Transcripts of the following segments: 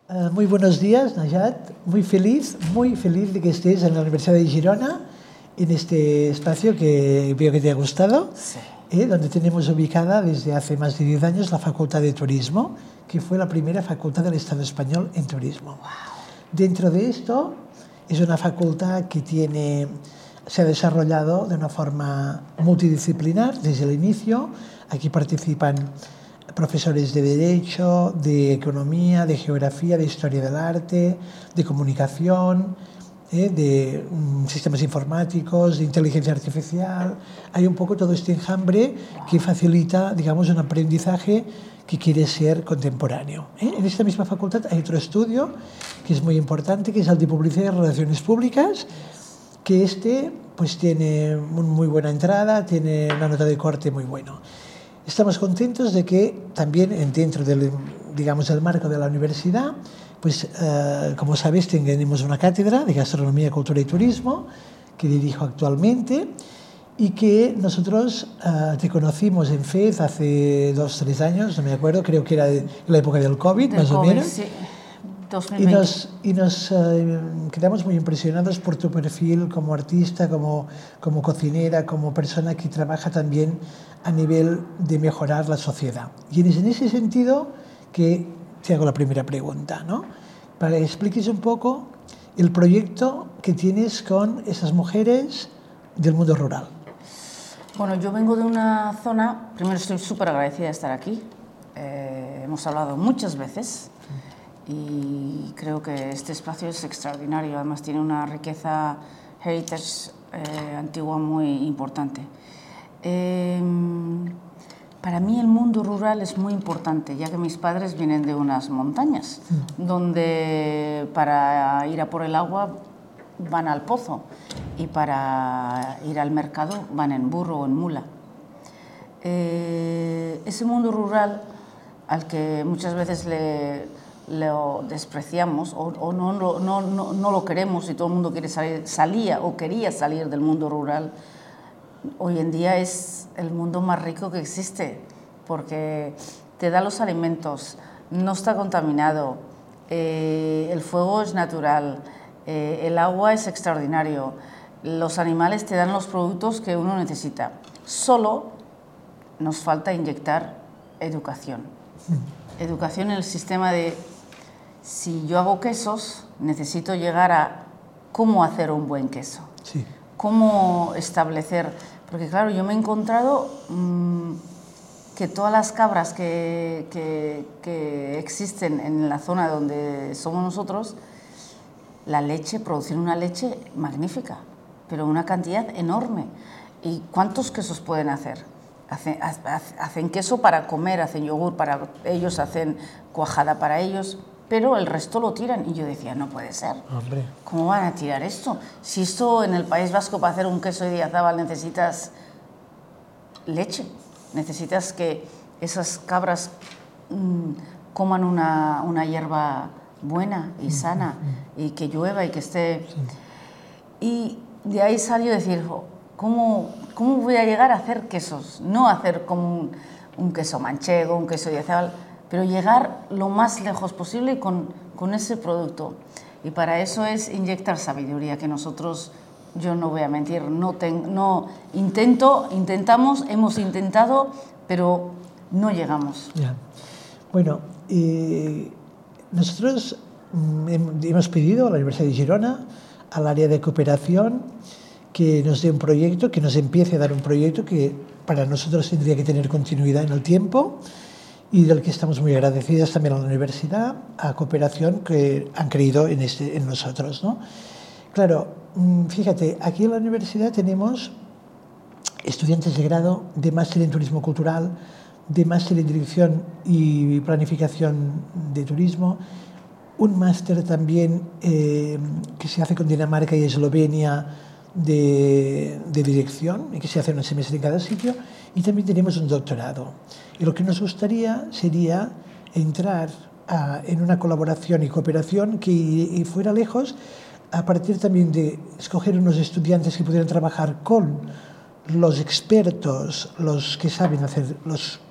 Muy buenos días, Najat. Muy feliz de que estés en la Universidad de Girona, en este espacio que veo que te ha gustado, Sí. Donde tenemos ubicada desde hace más de 10 años la Facultad de Turismo, que fue la primera facultad del Estado español en turismo. Wow. Dentro de esto, es una facultad que se ha desarrollado de una forma multidisciplinar desde el inicio. Aquí participan profesores de Derecho, de Economía, de Geografía, de Historia del Arte, de Comunicación, de sistemas informáticos, de inteligencia artificial. Hay un poco todo este enjambre que facilita, digamos, un aprendizaje que quiere ser contemporáneo. En esta misma facultad hay otro estudio que es muy importante, que es el de Publicidad y Relaciones Públicas, que pues tiene muy buena entrada, tiene una nota de corte muy bueno. Estamos contentos de que también dentro del marco de la universidad, pues como sabéis, tenemos una cátedra de Gastronomía, Cultura y Turismo que dirijo actualmente y que nosotros te conocimos en FED hace 2 o 3 años, no me acuerdo, creo que era en la época del COVID, más o menos. Sí. 2020. Y nos quedamos muy impresionados por tu perfil como artista, como cocinera, como persona que trabaja también a nivel de mejorar la sociedad. Y es en ese sentido que te hago la primera pregunta, ¿no? Para que expliques un poco el proyecto que tienes con esas mujeres del mundo rural. Bueno, yo vengo de una zona, primero estoy súper agradecida de estar aquí, hemos hablado muchas veces y creo que este espacio es extraordinario, además tiene una riqueza heritage antigua muy importante. Para mí el mundo rural es muy importante, ya que mis padres vienen de unas montañas, donde para ir a por el agua van al pozo y para ir al mercado van en burro o en mula. Ese mundo rural al que muchas veces lo despreciamos o no lo queremos y todo el mundo quería salir del mundo rural, hoy en día es el mundo más rico que existe porque te da los alimentos, no está contaminado, el fuego es natural, el agua es extraordinario, los animales te dan los productos que uno necesita. Solo nos falta inyectar educación. Educación en el sistema de, si yo hago quesos, necesito llegar a cómo hacer un buen queso. Sí. Cómo establecer, porque claro, yo me he encontrado que todas las cabras que existen en la zona donde somos nosotros, producen una leche magnífica, pero una cantidad enorme. ¿Y cuántos quesos pueden hacer? Hacen queso para comer, hacen yogur para ellos, hacen cuajada para ellos, pero el resto lo tiran. Y yo decía, no puede ser. Hombre. ¿Cómo van a tirar esto? Si esto en el País Vasco para hacer un queso de Idiazábal necesitas leche, necesitas que esas cabras coman una hierba buena y sana y que llueva y que esté... Sí. Y de ahí salió decir, ¿cómo voy a llegar a hacer quesos? No hacer como un queso manchego, un queso de Idiazábal, pero llegar lo más lejos posible con ese producto. Y para eso es inyectar sabiduría, que nosotros, yo no voy a mentir, hemos intentado, pero no llegamos. Ya. Bueno, nosotros hemos pedido a la Universidad de Girona, al área de cooperación, que nos dé un proyecto, que nos empiece a dar un proyecto que para nosotros tendría que tener continuidad en el tiempo y del que estamos muy agradecidos también a la universidad, a cooperación que han creído en nosotros, ¿no? Claro, fíjate, aquí en la universidad tenemos estudiantes de grado de máster en turismo cultural, de máster en dirección y planificación de turismo, un máster también que se hace con Dinamarca y Eslovenia de dirección y que se hace un semestre en cada sitio, y también tenemos un doctorado. Y lo que nos gustaría sería entrar en una colaboración y cooperación que fuera lejos, a partir también de escoger unos estudiantes que pudieran trabajar con los expertos, los que saben hacer, los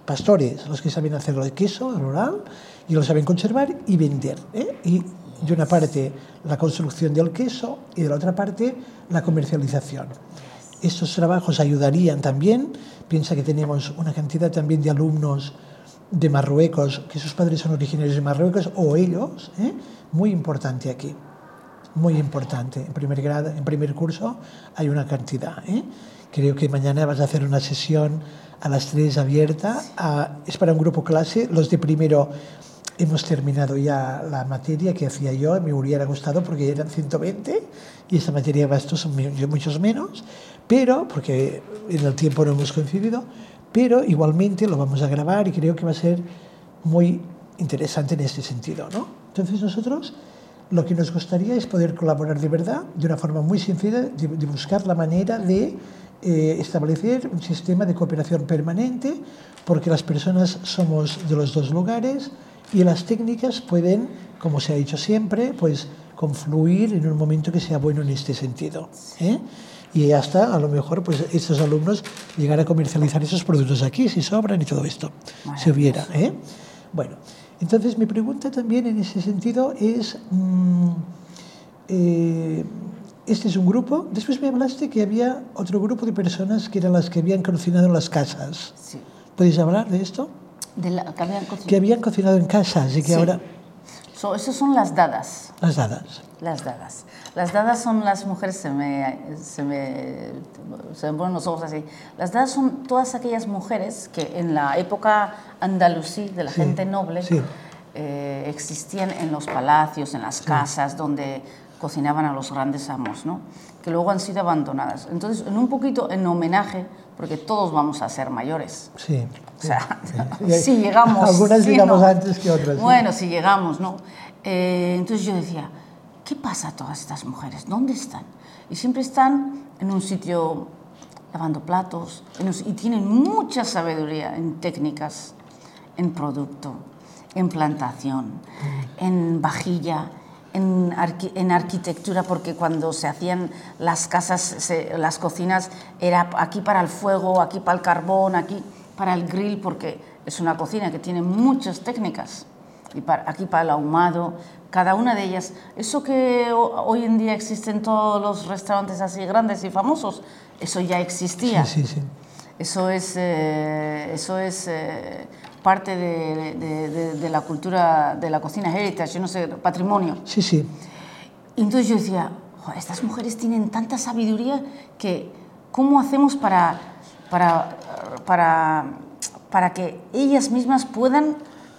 pastores los que saben hacer el queso rural y lo saben conservar y vender. Y de una parte la construcción del queso y de la otra parte la comercialización. Estos trabajos ayudarían también, piensa que tenemos una cantidad también de alumnos de Marruecos, que sus padres son originarios de Marruecos, o ellos, muy importante aquí, muy importante. En primer grado, en primer curso hay una cantidad. Creo que mañana vas a hacer una sesión a las 3 abierta, es para un grupo clase, los de primero hemos terminado ya la materia que hacía yo, me hubiera gustado porque eran 120 y esta materia estos son muchos menos, pero, porque en el tiempo no hemos coincidido, pero igualmente lo vamos a grabar y creo que va a ser muy interesante en este sentido, ¿no? Entonces nosotros lo que nos gustaría es poder colaborar de verdad, de una forma muy sencilla, de buscar la manera de establecer un sistema de cooperación permanente, porque las personas somos de los dos lugares y las técnicas pueden, como se ha dicho siempre, pues confluir en un momento que sea bueno en este sentido. Y hasta, a lo mejor, pues estos alumnos llegar a comercializar esos productos aquí, si sobran y todo esto, si hubiera. Bueno, entonces mi pregunta también en ese sentido es, este es un grupo, después me hablaste que había otro grupo de personas que eran las que habían cocinado en las casas. Sí. ¿Podéis hablar de esto? Que habían cocinado en casas y que ahora... Esas son las dadas. Las dadas. Las dadas. Las dadas son las mujeres, se me ponen los ojos así. Las dadas son todas aquellas mujeres que en la época andalusí, de la gente noble, existían en los palacios, en las casas, donde cocinaban a los grandes amos, ¿no? Que luego han sido abandonadas. Entonces, en un poquito en homenaje, porque todos vamos a ser mayores. Sí. O sea, si llegamos... Algunas llegamos antes que otras. Bueno, si llegamos, ¿no? Entonces yo decía, ¿qué pasa a todas estas mujeres? ¿Dónde están? Y siempre están en un sitio lavando platos, y tienen mucha sabiduría en técnicas, en producto, en plantación, en vajilla, en arquitectura, porque cuando se hacían las casas, las cocinas, era aquí para el fuego, aquí para el carbón, aquí para el grill, porque es una cocina que tiene muchas técnicas, y aquí para el ahumado, cada una de ellas. Eso que hoy en día existen todos los restaurantes así grandes y famosos, eso ya existía. Sí, sí, sí. Eso es parte de la cultura de la cocina heritage, yo no sé, patrimonio. Sí, sí. Y entonces yo decía, estas mujeres tienen tanta sabiduría que ¿cómo hacemos para que ellas mismas puedan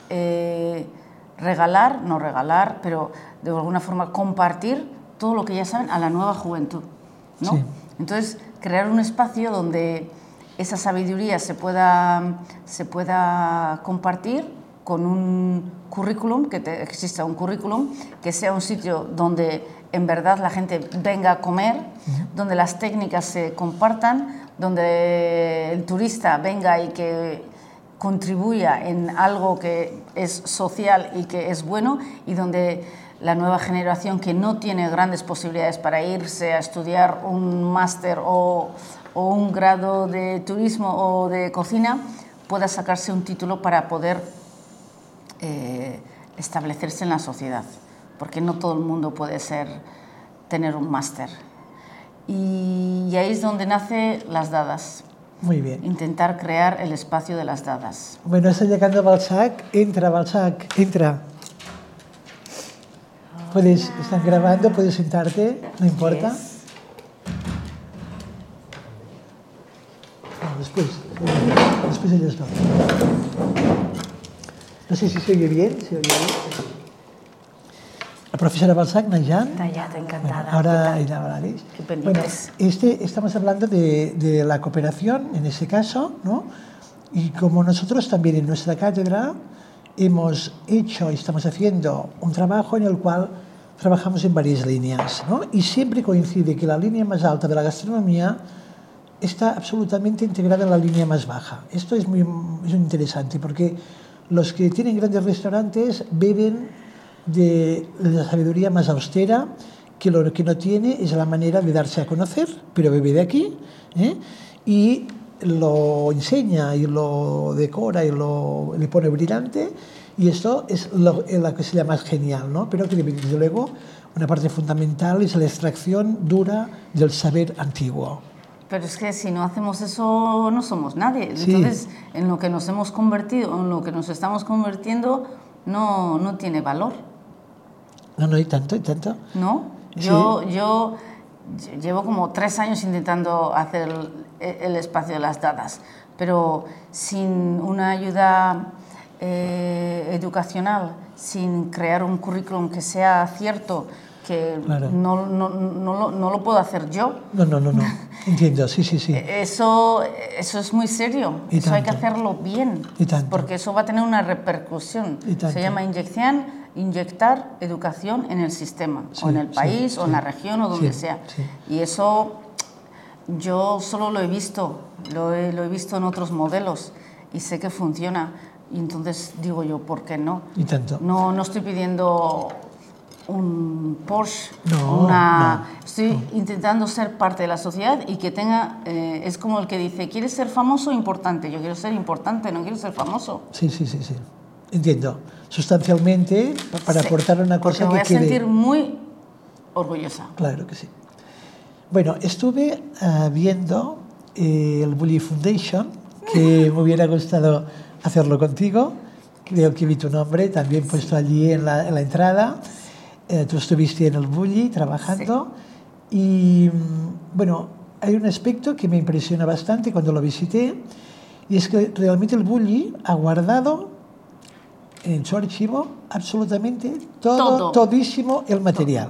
no regalar, pero de alguna forma compartir todo lo que ya saben a la nueva juventud, ¿no? Sí. Entonces, crear un espacio donde esa sabiduría se pueda compartir con un currículum, exista un currículum, que sea un sitio donde en verdad la gente venga a comer, donde las técnicas se compartan, donde el turista venga y que contribuya en algo que es social y que es bueno, y donde la nueva generación que no tiene grandes posibilidades para irse a estudiar un máster o un grado de turismo o de cocina pueda sacarse un título para poder establecerse en la sociedad, porque no todo el mundo puede tener un máster. Y ahí es donde nace las dadas. Muy bien. Intentar crear el espacio de las dadas. Bueno, está llegando Balzac. Entra, Balzac, entra. Están grabando, puedes sentarte, no importa. Yes. No, después ellos dos. No sé si se oye bien, La profesora Balzac, Nayan. Nayat, encantada. Bueno, ahora hablaréis. Qué pendientes. Bueno, estamos hablando de la cooperación, en ese caso, ¿no? Y como nosotros también en nuestra cátedra hemos hecho y estamos haciendo un trabajo en el cual trabajamos en varias líneas, ¿no? Y siempre coincide que la línea más alta de la gastronomía está absolutamente integrada en la línea más baja. Esto es muy interesante porque los que tienen grandes restaurantes beben de la sabiduría más austera, que lo que no tiene es la manera de darse a conocer, pero bebe de aquí, y lo enseña y lo decora y le pone brillante, y esto es lo que se llama genial, ¿no? Pero que desde luego una parte fundamental es la extracción dura del saber antiguo. Pero es que si no hacemos eso no somos nadie. Sí. Entonces, en lo que nos hemos convertido, en lo que nos estamos convirtiendo, no tiene valor. No, y tanto, y tanto. ¿No? Sí. Yo llevo como 3 años intentando hacer el espacio de las dadas, pero sin una ayuda educacional, sin crear un currículum que sea cierto, que claro. no lo puedo hacer yo. No. Entiendo, sí. Eso es muy serio. Y eso tanto. hay que hacerlo bien, y tanto. porque eso va a tener una repercusión. Se llama inyectar educación en el sistema, o en el país, o en la región, o donde sea. Sí. Y eso yo solo lo he visto en otros modelos y sé que funciona. Y entonces digo yo, ¿por qué no? Y tanto. No estoy pidiendo un Porsche, estoy intentando ser parte de la sociedad y que tenga, es como el que dice, ¿quieres ser famoso o importante? Yo quiero ser importante, no quiero ser famoso. Sí. Entiendo. Sustancialmente, para aportar una cosa que quiere... me voy a sentir muy orgullosa. Claro que sí. Bueno, estuve viendo el Bully Foundation, que me hubiera gustado hacerlo contigo. Creo que vi tu nombre también puesto allí en la entrada. Tú estuviste en el Bully trabajando. Y bueno, hay un aspecto que me impresiona bastante cuando lo visité, y es que realmente el Bully ha guardado en su archivo absolutamente todísimo el material.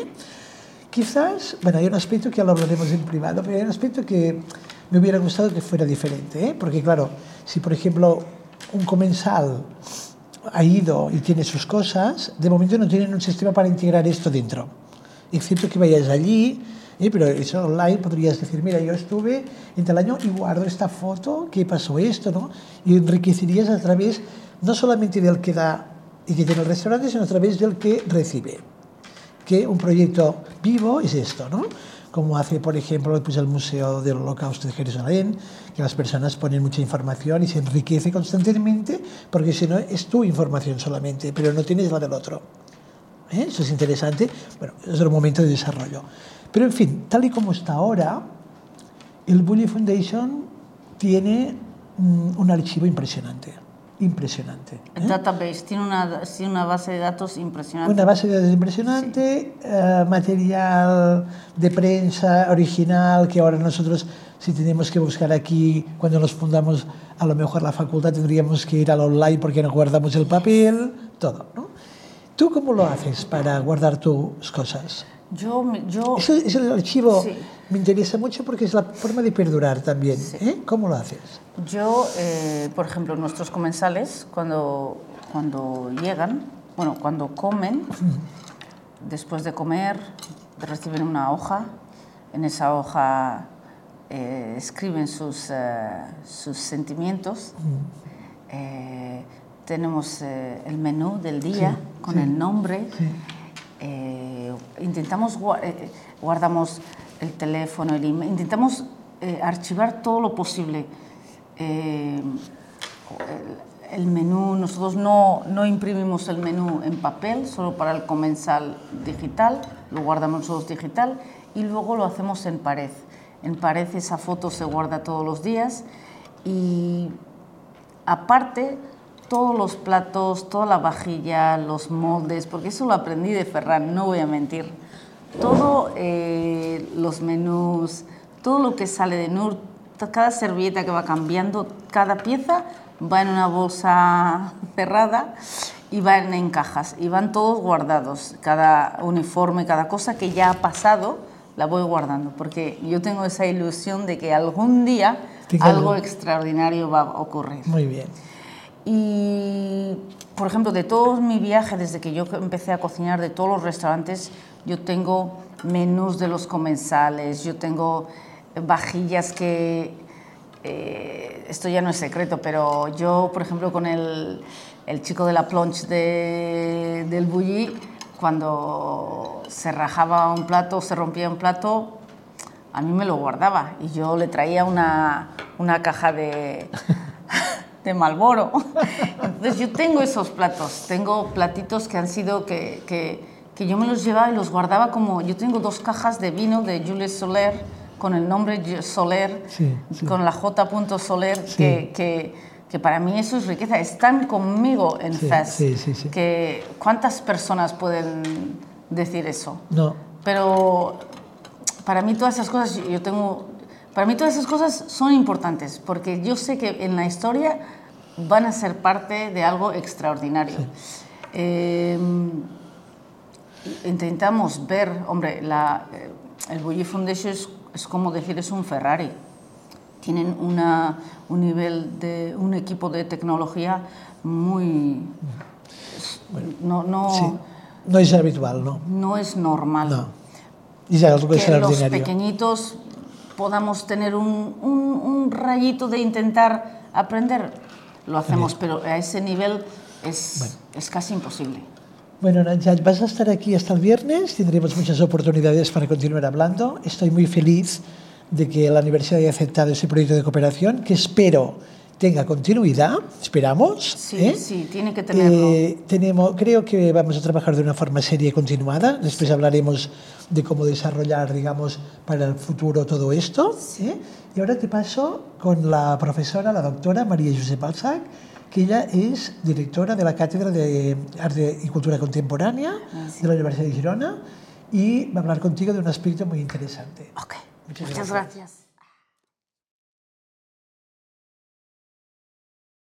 Quizás, bueno, hay un aspecto que ya lo hablaremos en privado, pero hay un aspecto que me hubiera gustado que fuera diferente, porque claro, si por ejemplo un comensal ha ido y tiene sus cosas, de momento no tienen un sistema para integrar esto dentro, excepto que vayas allí, pero eso online podrías decir, mira, yo estuve en tal año y guardo esta foto, ¿qué pasó esto? ¿No? Y enriquecerías a través no solamente del que da y que tiene el restaurante, sino a través del que recibe. Que un proyecto vivo es esto, ¿no? Como hace, por ejemplo, pues el Museo del Holocausto de Jerusalén, que las personas ponen mucha información y se enriquece constantemente, porque si no es tu información solamente, pero no tienes la del otro. Eso es interesante. Bueno, es el momento de desarrollo. Pero, en fin, tal y como está ahora, el Bully Foundation tiene un archivo impresionante. El database tiene una base de datos impresionante. Una base de datos impresionante, material de prensa original, que ahora nosotros, si tenemos que buscar aquí, cuando nos fundamos a lo mejor la facultad, tendríamos que ir al online porque no guardamos el papel, todo, ¿no? ¿Tú cómo lo haces para guardar tus cosas? Eso es el archivo, me interesa mucho porque es la forma de perdurar también. ¿Cómo lo haces? Yo, por ejemplo, nuestros comensales, cuando llegan, cuando comen, después de comer, reciben una hoja. En esa hoja escriben sus sentimientos. Tenemos el menú del día con el nombre. Guardamos el teléfono, el email, intentamos archivar todo lo posible. El menú, nosotros no imprimimos el menú en papel, solo para el comensal digital, lo guardamos nosotros digital y luego lo hacemos en pared. En pared esa foto se guarda todos los días y aparte todos los platos, toda la vajilla, los moldes, porque eso lo aprendí de Ferran, no voy a mentir. Todo los menús, todo lo que sale de Nur, cada servilleta que va cambiando, cada pieza va en una bolsa cerrada y van en cajas y van todos guardados. Cada uniforme, cada cosa que ya ha pasado, la voy guardando, porque yo tengo esa ilusión de que algún día algo extraordinario va a ocurrir. Muy bien. Y, por ejemplo, de todos mis viajes, desde que yo empecé a cocinar, de todos los restaurantes, yo tengo menús de los comensales, yo tengo vajillas que... esto ya no es secreto, pero yo, por ejemplo, con el chico de la planche del Bully, cuando se rajaba un plato, se rompía un plato, a mí me lo guardaba y yo le traía una una caja de Marlboro. Entonces yo tengo esos platos, tengo platitos que han sido que yo me los llevaba y los guardaba como... Yo tengo 2 cajas de vino de Jules Soler, con el nombre Soler, sí, sí. con la J. Soler, Sí. que para mí eso es riqueza. Están conmigo en Sí, FES. sí, sí, sí. Que, ¿cuántas personas pueden decir eso? No. Pero para mí todas esas cosas, para mí todas esas cosas son importantes, porque yo sé que en la historia van a ser parte de algo extraordinario. Sí. Intentamos ver, hombre, el Bullitt Foundation es como decir, es un Ferrari. Tienen un nivel de un equipo de tecnología muy... Bueno, sí. No es habitual, ¿no? No es normal. No. Y es algo que los pequeñitos podamos tener un rayito de intentar aprender. Lo hacemos, pero a ese nivel es casi imposible. Bueno, Najat, vas a estar aquí hasta el viernes, tendremos muchas oportunidades para continuar hablando. Estoy muy feliz de que la universidad haya aceptado ese proyecto de cooperación, que espero tenga continuidad, esperamos. Sí, sí, tiene que tenerlo. Creo que vamos a trabajar de una forma seria y continuada. Después hablaremos de cómo desarrollar, digamos, para el futuro todo esto. Y ahora te paso con la profesora, la doctora María Josep Balzac, que ella es directora de la Cátedra de Arte y Cultura Contemporánea de la Universidad de Girona y va a hablar contigo de un aspecto muy interesante. Ok, muchas gracias.